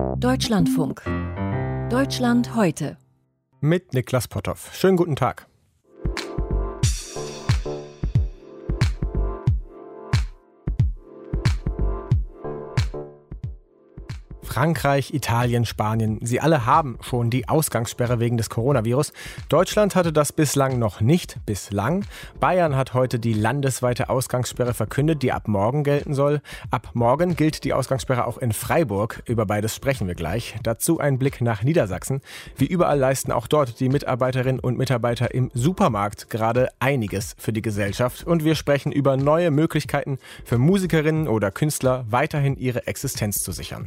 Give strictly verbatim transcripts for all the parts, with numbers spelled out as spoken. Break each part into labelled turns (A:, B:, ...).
A: Deutschlandfunk. Deutschland heute.
B: Mit Niklas Potthoff. Schönen guten Tag. Frankreich, Italien, Spanien, sie alle haben schon die Ausgangssperre wegen des Coronavirus. Deutschland hatte das bislang noch nicht, bislang. Bayern hat heute die landesweite Ausgangssperre verkündet, die ab morgen gelten soll. Ab morgen gilt die Ausgangssperre auch in Freiburg. Über beides sprechen wir gleich. Dazu ein Blick nach Niedersachsen. Wie überall leisten auch dort die Mitarbeiterinnen und Mitarbeiter im Supermarkt gerade einiges für die Gesellschaft. Und wir sprechen über neue Möglichkeiten für Musikerinnen oder Künstler, weiterhin ihre Existenz zu sichern.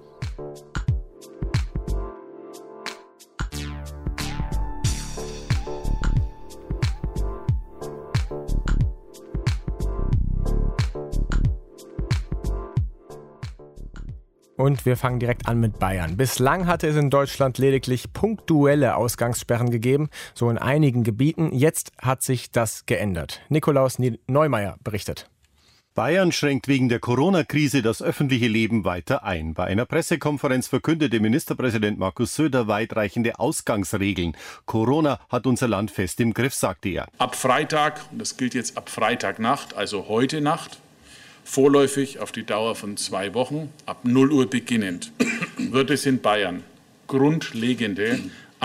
B: Und wir fangen direkt an mit Bayern. Bislang hatte es in Deutschland lediglich punktuelle Ausgangssperren gegeben, so in einigen Gebieten. Jetzt hat sich das geändert. Nikolaus Neumeier berichtet.
C: Bayern schränkt wegen der Corona-Krise das öffentliche Leben weiter ein. Bei einer Pressekonferenz verkündete Ministerpräsident Markus Söder weitreichende Ausgangsregeln. Corona hat unser Land fest im Griff, sagte er.
D: Ab Freitag, und das gilt jetzt ab Freitagnacht, also heute Nacht, vorläufig auf die Dauer von zwei Wochen, ab null Uhr beginnend, wird es in Bayern grundlegende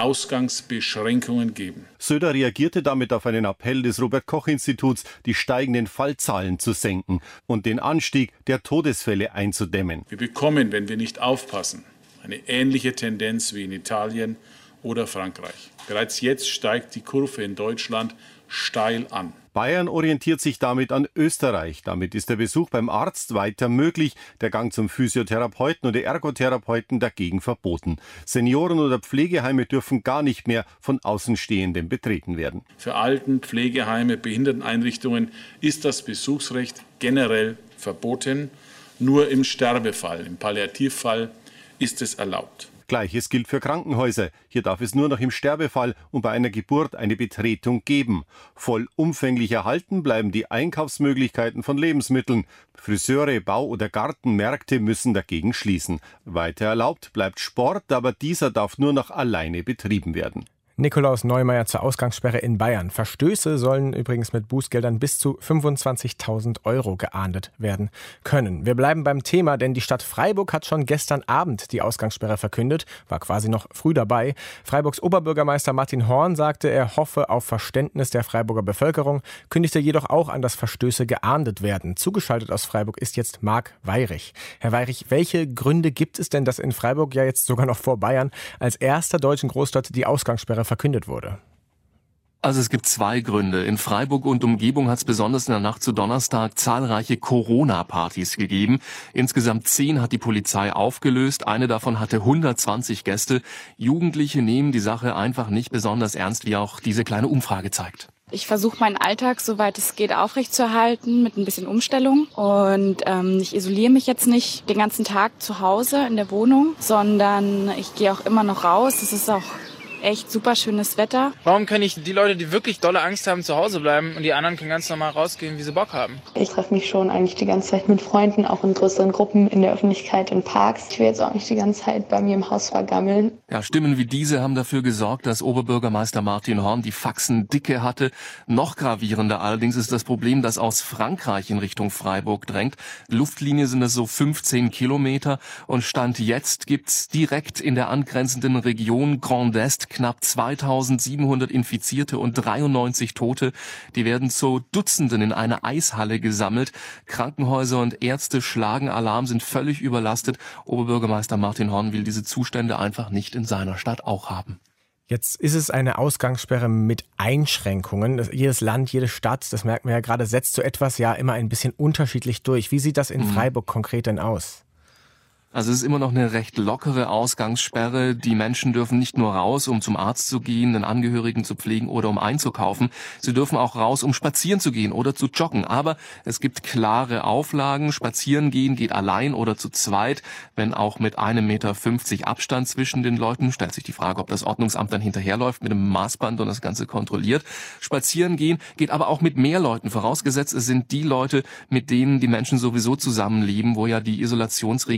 D: Ausgangsbeschränkungen geben.
C: Söder reagierte damit auf einen Appell des Robert-Koch-Instituts, die steigenden Fallzahlen zu senken und den Anstieg der Todesfälle einzudämmen.
D: Wir bekommen, wenn wir nicht aufpassen, eine ähnliche Tendenz wie in Italien oder Frankreich. Bereits jetzt steigt die Kurve in Deutschland steil an.
C: Bayern orientiert sich damit an Österreich. Damit ist der Besuch beim Arzt weiter möglich, der Gang zum Physiotherapeuten oder Ergotherapeuten dagegen verboten. Senioren- oder Pflegeheime dürfen gar nicht mehr von Außenstehenden betreten werden.
D: Für Alten-, Pflegeheime, Behinderteneinrichtungen ist das Besuchsrecht generell verboten. Nur im Sterbefall, im Palliativfall ist es erlaubt.
C: Gleiches gilt für Krankenhäuser. Hier darf es nur noch im Sterbefall und bei einer Geburt eine Betretung geben. Vollumfänglich erhalten bleiben die Einkaufsmöglichkeiten von Lebensmitteln. Friseure, Bau- oder Gartenmärkte müssen dagegen schließen. Weiter erlaubt bleibt Sport, aber dieser darf nur noch alleine betrieben werden.
B: Nikolaus Neumeier zur Ausgangssperre in Bayern. Verstöße sollen übrigens mit Bußgeldern bis zu fünfundzwanzigtausend Euro geahndet werden können. Wir bleiben beim Thema, denn die Stadt Freiburg hat schon gestern Abend die Ausgangssperre verkündet, war quasi noch früh dabei. Freiburgs Oberbürgermeister Martin Horn sagte, er hoffe auf Verständnis der Freiburger Bevölkerung, kündigte jedoch auch an, dass Verstöße geahndet werden. Zugeschaltet aus Freiburg ist jetzt Marc Weyrich. Herr Weyrich, welche Gründe gibt es denn, dass in Freiburg ja jetzt sogar noch vor Bayern als erster deutschen Großstadt die Ausgangssperre verkündet wurde?
E: Also es gibt zwei Gründe. In Freiburg und Umgebung hat es besonders in der Nacht zu Donnerstag zahlreiche Corona-Partys gegeben. Insgesamt zehn hat die Polizei aufgelöst. Eine davon hatte hundertzwanzig Gäste. Jugendliche nehmen die Sache einfach nicht besonders ernst, wie auch diese kleine Umfrage zeigt.
F: Ich versuche meinen Alltag, soweit es geht, aufrechtzuerhalten mit ein bisschen Umstellung. Und ähm, ich isoliere mich jetzt nicht den ganzen Tag zu Hause in der Wohnung, sondern ich gehe auch immer noch raus. Es ist auch echt super schönes Wetter.
G: Warum können nicht die Leute, die wirklich dolle Angst haben, zu Hause bleiben und die anderen können ganz normal rausgehen, wie sie Bock haben?
H: Ich treffe mich schon eigentlich die ganze Zeit mit Freunden, auch in größeren Gruppen, in der Öffentlichkeit, in Parks. Ich will jetzt auch nicht die ganze Zeit bei mir im Haus vergammeln.
E: Ja, Stimmen wie diese haben dafür gesorgt, dass Oberbürgermeister Martin Horn die Faxen dicke hatte. Noch gravierender allerdings ist das Problem, das aus Frankreich in Richtung Freiburg drängt. Luftlinie sind es so fünfzehn Kilometer und Stand jetzt gibt's direkt in der angrenzenden Region Grand Est knapp zweitausendsiebenhundert Infizierte und dreiundneunzig Tote. Die werden zu Dutzenden in eine Eishalle gesammelt. Krankenhäuser und Ärzte schlagen Alarm, sind völlig überlastet. Oberbürgermeister Martin Horn will diese Zustände einfach nicht in seiner Stadt auch haben.
B: Jetzt ist es eine Ausgangssperre mit Einschränkungen. Jedes Land, jede Stadt, das merkt man ja gerade, setzt so etwas ja immer ein bisschen unterschiedlich durch. Wie sieht das in Freiburg konkret denn aus?
E: Also es ist immer noch eine recht lockere Ausgangssperre. Die Menschen dürfen nicht nur raus, um zum Arzt zu gehen, einen Angehörigen zu pflegen oder um einzukaufen. Sie dürfen auch raus, um spazieren zu gehen oder zu joggen. Aber es gibt klare Auflagen. Spazieren gehen geht allein oder zu zweit, wenn auch mit einem Meter fünfzig Abstand zwischen den Leuten. Stellt sich die Frage, ob das Ordnungsamt dann hinterherläuft mit einem Maßband und das Ganze kontrolliert. Spazieren gehen geht aber auch mit mehr Leuten. Vorausgesetzt, es sind die Leute, mit denen die Menschen sowieso zusammenleben, wo ja die Isolationsregeln ohnehin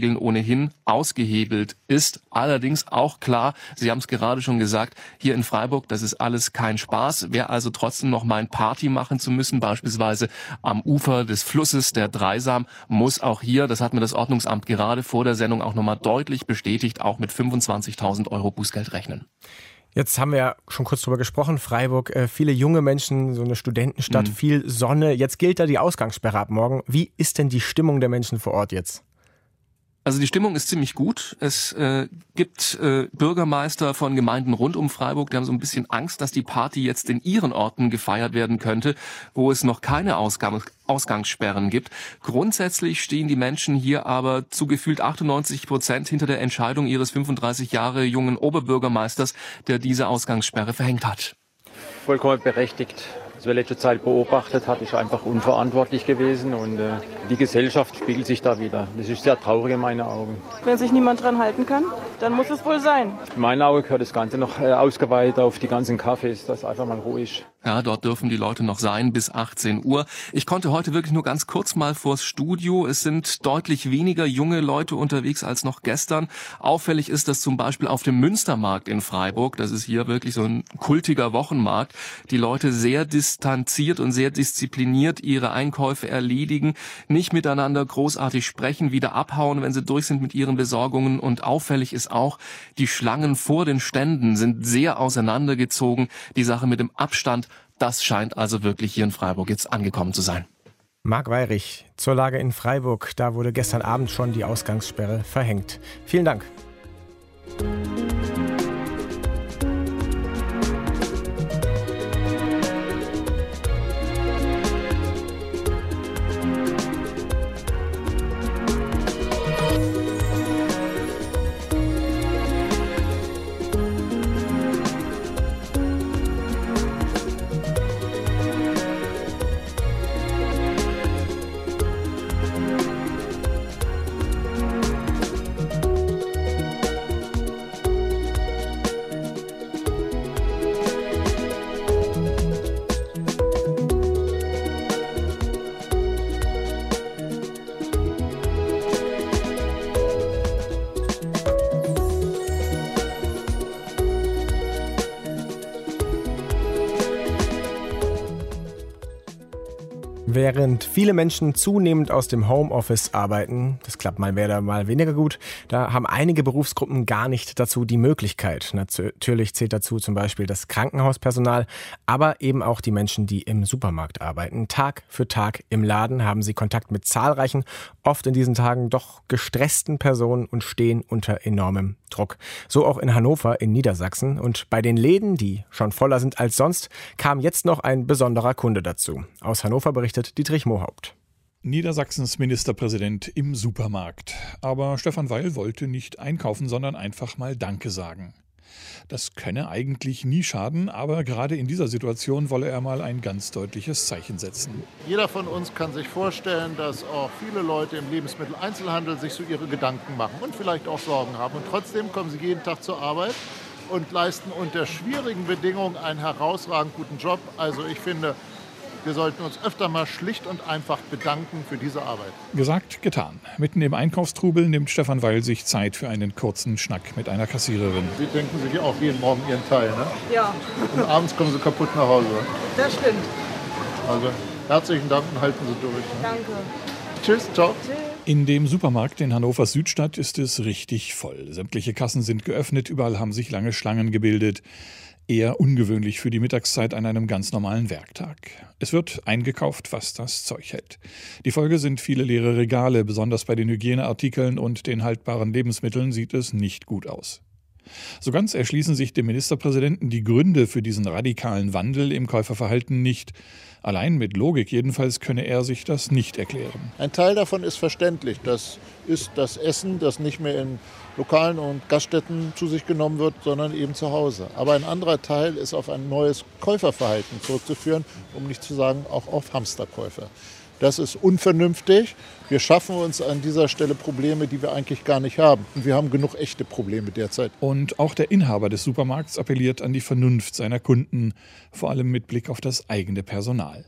E: ohnehin ausgehebelt ist. Allerdings auch klar, Sie haben es gerade schon gesagt, hier in Freiburg, das ist alles kein Spaß. Wer also trotzdem noch mal ein Party machen zu müssen, beispielsweise am Ufer des Flusses der Dreisam, muss auch hier, das hat mir das Ordnungsamt gerade vor der Sendung auch nochmal deutlich bestätigt, auch mit fünfundzwanzigtausend Euro Bußgeld rechnen.
B: Jetzt haben wir ja schon kurz drüber gesprochen, Freiburg, äh, viele junge Menschen, so eine Studentenstadt, mhm. viel Sonne. Jetzt gilt da die Ausgangssperre ab morgen. Wie ist denn die Stimmung der Menschen vor Ort jetzt?
E: Also die Stimmung ist ziemlich gut. Es äh, gibt äh, Bürgermeister von Gemeinden rund um Freiburg, die haben so ein bisschen Angst, dass die Party jetzt in ihren Orten gefeiert werden könnte, wo es noch keine Ausgang Ausgangssperren gibt. Grundsätzlich stehen die Menschen hier aber zu gefühlt achtundneunzig Prozent hinter der Entscheidung ihres fünfunddreißig Jahre jungen Oberbürgermeisters, der diese Ausgangssperre verhängt hat.
I: Vollkommen berechtigt. Was wir letzte Zeit beobachtet hat, ist einfach unverantwortlich gewesen und äh, die Gesellschaft spiegelt sich da wieder. Das ist sehr traurig in meinen Augen.
J: Wenn sich niemand dran halten kann, dann muss es wohl sein.
I: In meinen Augen gehört das Ganze noch äh, ausgeweitet auf die ganzen Cafés, dass einfach mal ruhig ist.
E: Ja, dort dürfen die Leute noch sein bis achtzehn Uhr. Ich konnte heute wirklich nur ganz kurz mal vors Studio. Es sind deutlich weniger junge Leute unterwegs als noch gestern. Auffällig ist, dass zum Beispiel auf dem Münstermarkt in Freiburg, das ist hier wirklich so ein kultiger Wochenmarkt, die Leute sehr distanziert und sehr diszipliniert ihre Einkäufe erledigen, nicht miteinander großartig sprechen, wieder abhauen, wenn sie durch sind mit ihren Besorgungen. Und auffällig ist auch, die Schlangen vor den Ständen sind sehr auseinandergezogen. Die Sache mit dem Abstand, das scheint also wirklich hier in Freiburg jetzt angekommen zu sein.
B: Marc Weyrich zur Lage in Freiburg. Da wurde gestern Abend schon die Ausgangssperre verhängt. Vielen Dank. Während viele Menschen zunehmend aus dem Homeoffice arbeiten, das klappt mal mehr, mal weniger gut, da haben einige Berufsgruppen gar nicht dazu die Möglichkeit. Natürlich zählt dazu zum Beispiel das Krankenhauspersonal, aber eben auch die Menschen, die im Supermarkt arbeiten. Tag für Tag im Laden haben sie Kontakt mit zahlreichen, oft in diesen Tagen doch gestressten Personen und stehen unter enormem Druck. So auch in Hannover in Niedersachsen. Und bei den Läden, die schon voller sind als sonst, kam jetzt noch ein besonderer Kunde dazu. Aus Hannover berichtet Dietrich Mohaupt.
K: Niedersachsens Ministerpräsident im Supermarkt. Aber Stefan Weil wollte nicht einkaufen, sondern einfach mal Danke sagen. Das könne eigentlich nie schaden, aber gerade in dieser Situation wolle er mal ein ganz deutliches Zeichen setzen.
L: Jeder von uns kann sich vorstellen, dass auch viele Leute im Lebensmitteleinzelhandel sich so ihre Gedanken machen und vielleicht auch Sorgen haben. Und trotzdem kommen sie jeden Tag zur Arbeit und leisten unter schwierigen Bedingungen einen herausragend guten Job. Also ich finde, wir sollten uns öfter mal schlicht und einfach bedanken für diese Arbeit.
K: Gesagt, getan. Mitten im Einkaufstrubel nimmt Stefan Weil sich Zeit für einen kurzen Schnack mit einer Kassiererin.
L: Sie denken sich auch jeden Morgen Ihren Teil, ne?
J: Ja.
L: Und abends kommen Sie kaputt nach Hause.
J: Das stimmt.
L: Also herzlichen Dank und halten Sie durch. Ne?
J: Danke.
L: Tschüss, ciao.
J: Tschüss.
K: In dem Supermarkt in Hannovers Südstadt ist es richtig voll. Sämtliche Kassen sind geöffnet, überall haben sich lange Schlangen gebildet. Eher ungewöhnlich für die Mittagszeit an einem ganz normalen Werktag. Es wird eingekauft, was das Zeug hält. Die Folge sind viele leere Regale, besonders bei den Hygieneartikeln und den haltbaren Lebensmitteln sieht es nicht gut aus. So ganz erschließen sich dem Ministerpräsidenten die Gründe für diesen radikalen Wandel im Käuferverhalten nicht. Allein mit Logik jedenfalls könne er sich das nicht erklären.
L: Ein Teil davon ist verständlich. Das ist das Essen, das nicht mehr in Lokalen und Gaststätten zu sich genommen wird, sondern eben zu Hause. Aber ein anderer Teil ist auf ein neues Käuferverhalten zurückzuführen, um nicht zu sagen auch auf Hamsterkäufe. Das ist unvernünftig. Wir schaffen uns an dieser Stelle Probleme, die wir eigentlich gar nicht haben. Und wir haben genug echte Probleme derzeit.
K: Und auch der Inhaber des Supermarkts appelliert an die Vernunft seiner Kunden, vor allem mit Blick auf das eigene Personal.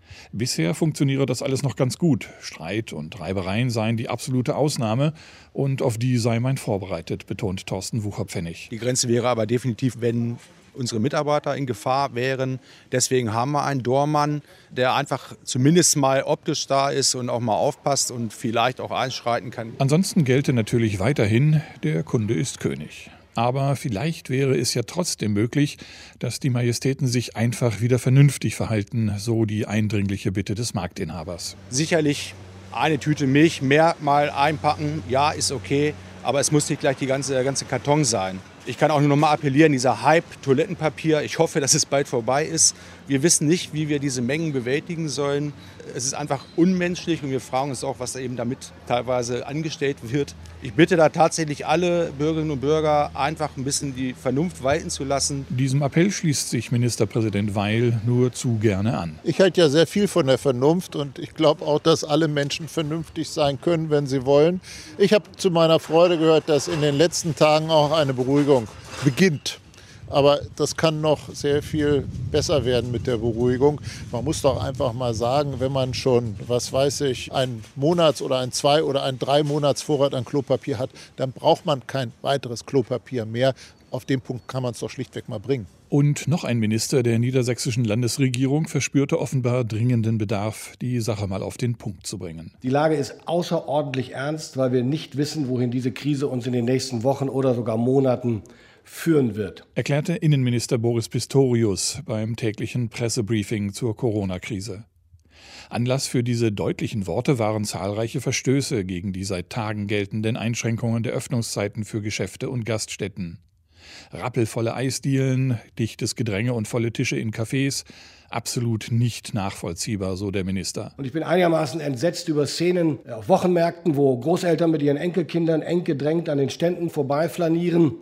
K: Bisher funktioniere das alles noch ganz gut. Streit und Reibereien seien die absolute Ausnahme und auf die sei man vorbereitet, betont Thorsten Wucherpfennig.
M: Die Grenze wäre aber definitiv, wenn unsere Mitarbeiter in Gefahr wären. Deswegen haben wir einen Doormann, der einfach zumindest mal optisch da ist und auch mal aufpasst und vielleicht auch einschreiten kann.
K: Ansonsten gelte natürlich weiterhin, der Kunde ist König. Aber vielleicht wäre es ja trotzdem möglich, dass die Majestäten sich einfach wieder vernünftig verhalten, so die eindringliche Bitte des Marktinhabers.
M: Sicherlich eine Tüte Milch mehr mal einpacken, ja, ist okay, aber es muss nicht gleich die ganze, der ganze Karton sein. Ich kann auch nur noch mal appellieren, dieser Hype Toilettenpapier, ich hoffe, dass es bald vorbei ist. Wir wissen nicht, wie wir diese Mengen bewältigen sollen. Es ist einfach unmenschlich und wir fragen uns auch, was eben damit teilweise angestellt wird. Ich bitte da tatsächlich alle Bürgerinnen und Bürger, einfach ein bisschen die Vernunft walten zu lassen.
K: Diesem Appell schließt sich Ministerpräsident Weil nur zu gerne an.
L: Ich halte ja sehr viel von der Vernunft und ich glaube auch, dass alle Menschen vernünftig sein können, wenn sie wollen. Ich habe zu meiner Freude gehört, dass in den letzten Tagen auch eine Beruhigung beginnt. Aber das kann noch sehr viel besser werden mit der Beruhigung. Man muss doch einfach mal sagen, wenn man schon, was weiß ich, einen Monats- oder einen Zwei- oder einen Drei-Monats-Vorrat an Klopapier hat, dann braucht man kein weiteres Klopapier mehr. Auf den Punkt kann man es doch schlichtweg mal bringen.
K: Und noch ein Minister der niedersächsischen Landesregierung verspürte offenbar dringenden Bedarf, die Sache mal auf den Punkt zu bringen.
N: Die Lage ist außerordentlich ernst, weil wir nicht wissen, wohin diese Krise uns in den nächsten Wochen oder sogar Monaten führen wird,
K: erklärte Innenminister Boris Pistorius beim täglichen Pressebriefing zur Corona-Krise. Anlass für diese deutlichen Worte waren zahlreiche Verstöße gegen die seit Tagen geltenden Einschränkungen der Öffnungszeiten für Geschäfte und Gaststätten. Rappelvolle Eisdielen, dichtes Gedränge und volle Tische in Cafés, absolut nicht nachvollziehbar, so der Minister.
N: Und ich bin einigermaßen entsetzt über Szenen auf Wochenmärkten, wo Großeltern mit ihren Enkelkindern eng gedrängt an den Ständen vorbeiflanieren.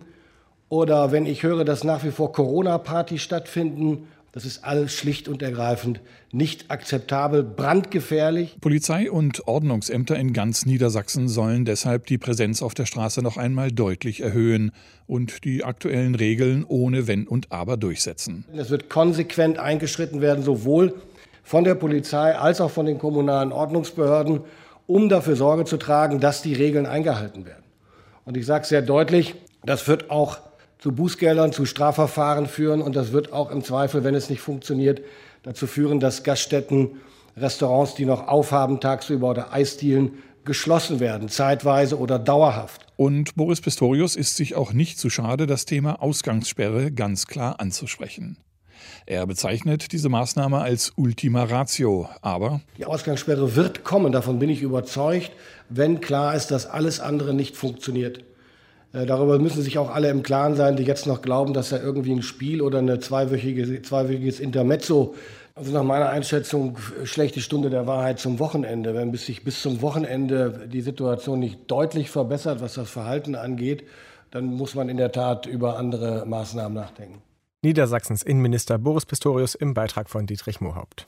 N: Oder wenn ich höre, dass nach wie vor Corona-Partys stattfinden, das ist alles schlicht und ergreifend nicht akzeptabel, brandgefährlich.
K: Polizei und Ordnungsämter in ganz Niedersachsen sollen deshalb die Präsenz auf der Straße noch einmal deutlich erhöhen und die aktuellen Regeln ohne Wenn und Aber durchsetzen.
N: Es wird konsequent eingeschritten werden, sowohl von der Polizei als auch von den kommunalen Ordnungsbehörden, um dafür Sorge zu tragen, dass die Regeln eingehalten werden. Und ich sage sehr deutlich, das wird auch zu Bußgeldern, zu Strafverfahren führen und das wird auch im Zweifel, wenn es nicht funktioniert, dazu führen, dass Gaststätten, Restaurants, die noch aufhaben tagsüber oder Eisdielen geschlossen werden, zeitweise oder dauerhaft.
K: Und Boris Pistorius ist sich auch nicht zu schade, das Thema Ausgangssperre ganz klar anzusprechen. Er bezeichnet diese Maßnahme als Ultima Ratio, aber
N: die Ausgangssperre wird kommen, davon bin ich überzeugt, wenn klar ist, dass alles andere nicht funktioniert. Darüber müssen sich auch alle im Klaren sein, die jetzt noch glauben, dass da irgendwie ein Spiel oder ein zweiwöchige, zweiwöchiges Intermezzo, also nach meiner Einschätzung schlechte Stunde der Wahrheit zum Wochenende. Wenn bis sich bis zum Wochenende die Situation nicht deutlich verbessert, was das Verhalten angeht, dann muss man in der Tat über andere Maßnahmen nachdenken.
B: Niedersachsens Innenminister Boris Pistorius im Beitrag von Dietrich Mohaupt.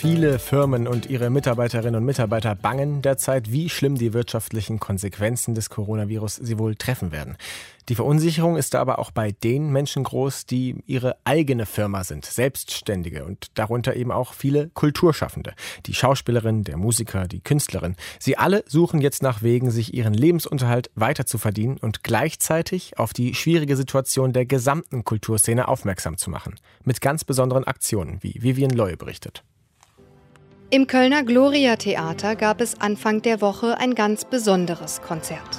B: Viele Firmen und ihre Mitarbeiterinnen und Mitarbeiter bangen derzeit, wie schlimm die wirtschaftlichen Konsequenzen des Coronavirus sie wohl treffen werden. Die Verunsicherung ist aber auch bei den Menschen groß, die ihre eigene Firma sind, Selbstständige und darunter eben auch viele Kulturschaffende. Die Schauspielerin, der Musiker, die Künstlerin. Sie alle suchen jetzt nach Wegen, sich ihren Lebensunterhalt weiter zu verdienen und gleichzeitig auf die schwierige Situation der gesamten Kulturszene aufmerksam zu machen. Mit ganz besonderen Aktionen, wie Vivian Loy berichtet.
O: Im Kölner Gloria Theater gab es Anfang der Woche ein ganz besonderes Konzert.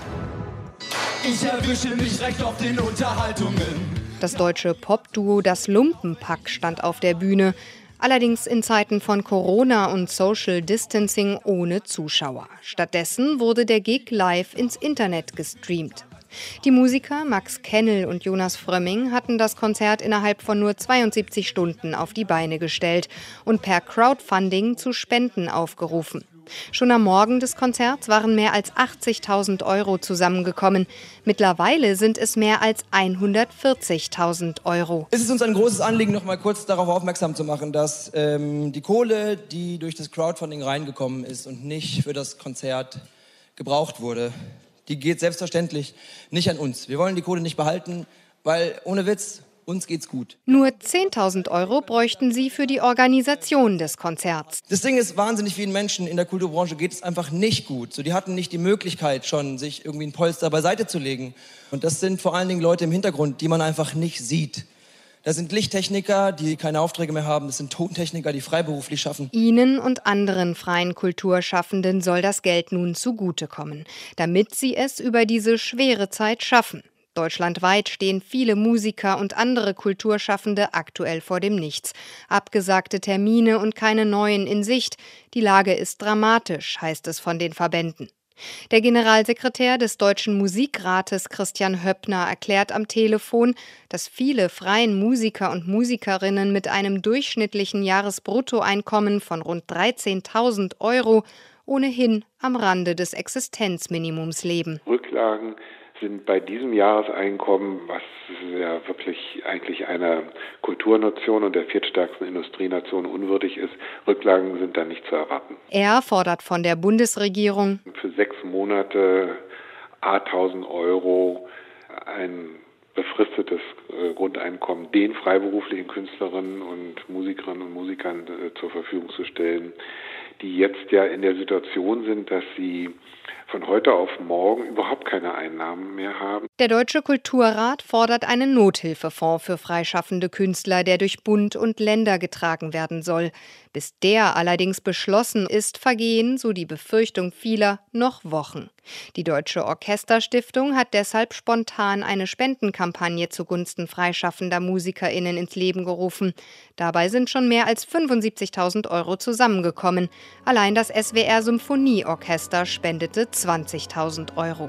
P: Ich erwische mich recht auf den Unterhaltungen.
O: Das deutsche Popduo Das Lumpenpack stand auf der Bühne, allerdings in Zeiten von Corona und Social Distancing ohne Zuschauer. Stattdessen wurde der Gig live ins Internet gestreamt. Die Musiker Max Kennel und Jonas Frömming hatten das Konzert innerhalb von nur zweiundsiebzig Stunden auf die Beine gestellt und per Crowdfunding zu Spenden aufgerufen. Schon am Morgen des Konzerts waren mehr als achtzigtausend Euro zusammengekommen. Mittlerweile sind es mehr als hundertvierzigtausend Euro.
Q: Es ist uns ein großes Anliegen, noch mal kurz darauf aufmerksam zu machen, dass ähm, die Kohle, die durch das Crowdfunding reingekommen ist und nicht für das Konzert gebraucht wurde, die geht selbstverständlich nicht an uns. Wir wollen die Kohle nicht behalten, weil ohne Witz, uns geht's gut.
O: Nur zehntausend Euro bräuchten sie für die Organisation des Konzerts.
Q: Das Ding ist, wahnsinnig vielen Menschen in der Kulturbranche geht es einfach nicht gut. So, die hatten nicht die Möglichkeit schon, sich irgendwie ein Polster beiseite zu legen. Und das sind vor allen Dingen Leute im Hintergrund, die man einfach nicht sieht. Das sind Lichttechniker, die keine Aufträge mehr haben. Das sind Tontechniker, die freiberuflich schaffen.
O: Ihnen und anderen freien Kulturschaffenden soll das Geld nun zugutekommen, damit sie es über diese schwere Zeit schaffen. Deutschlandweit stehen viele Musiker und andere Kulturschaffende aktuell vor dem Nichts. Abgesagte Termine und keine neuen in Sicht. Die Lage ist dramatisch, heißt es von den Verbänden. Der Generalsekretär des Deutschen Musikrates Christian Höppner erklärt am Telefon, dass viele freien Musiker und Musikerinnen mit einem durchschnittlichen Jahresbruttoeinkommen von rund dreizehntausend Euro ohnehin am Rande des Existenzminimums leben.
R: Rücklagen sind bei diesem Jahreseinkommen, was ja wirklich eigentlich einer Kulturnation und der viertstärksten Industrienation unwürdig ist, Rücklagen sind da nicht zu erwarten.
O: Er fordert von der Bundesregierung
R: für sechs Monate tausend Euro ein befristetes Grundeinkommen den freiberuflichen Künstlerinnen und Musikerinnen und Musikern zur Verfügung zu stellen, die jetzt ja in der Situation sind, dass sie von heute auf morgen überhaupt keine Einnahmen mehr haben.
O: Der Deutsche Kulturrat fordert einen Nothilfefonds für freischaffende Künstler, der durch Bund und Länder getragen werden soll. Bis der allerdings beschlossen ist, vergehen, so die Befürchtung vieler, noch Wochen. Die Deutsche Orchesterstiftung hat deshalb spontan eine Spendenkampagne zugunsten freischaffender MusikerInnen ins Leben gerufen. Dabei sind schon mehr als fünfundsiebzigtausend Euro zusammengekommen. Allein das S W R Symphonieorchester spendete zwanzigtausend Euro.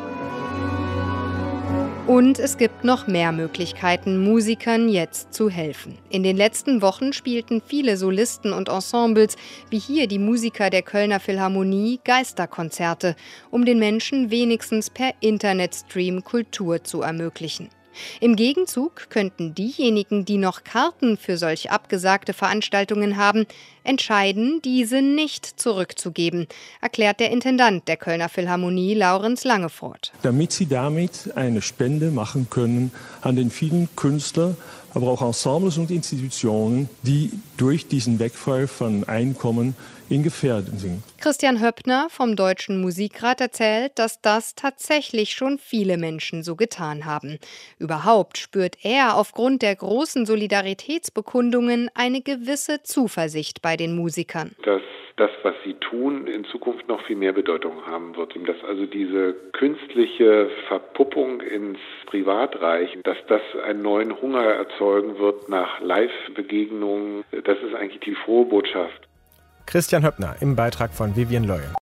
O: Und es gibt noch mehr Möglichkeiten, Musikern jetzt zu helfen. In den letzten Wochen spielten viele Solisten und Ensembles, wie hier die Musiker der Kölner Philharmonie, Geisterkonzerte, um den Menschen wenigstens per Internetstream Kultur zu ermöglichen. Im Gegenzug könnten diejenigen, die noch Karten für solch abgesagte Veranstaltungen haben, entscheiden, diese nicht zurückzugeben, erklärt der Intendant der Kölner Philharmonie, Laurenz Langefort.
S: Damit sie damit eine Spende machen können an den vielen Künstler, aber auch Ensembles und Institutionen, die durch diesen Wegfall von Einkommen in Gefährdung sind.
O: Christian Höppner vom Deutschen Musikrat erzählt, dass das tatsächlich schon viele Menschen so getan haben. Überhaupt spürt er aufgrund der großen Solidaritätsbekundungen eine gewisse Zuversicht bei den Musikern.
R: Dass das, was sie tun, in Zukunft noch viel mehr Bedeutung haben wird. Dass also diese künstliche Verpuppung ins Privatreich, dass das einen neuen Hunger erzeugen wird nach Live-Begegnungen, das ist eigentlich die frohe Botschaft.
B: Christian Höppner im Beitrag von Vivian Loy.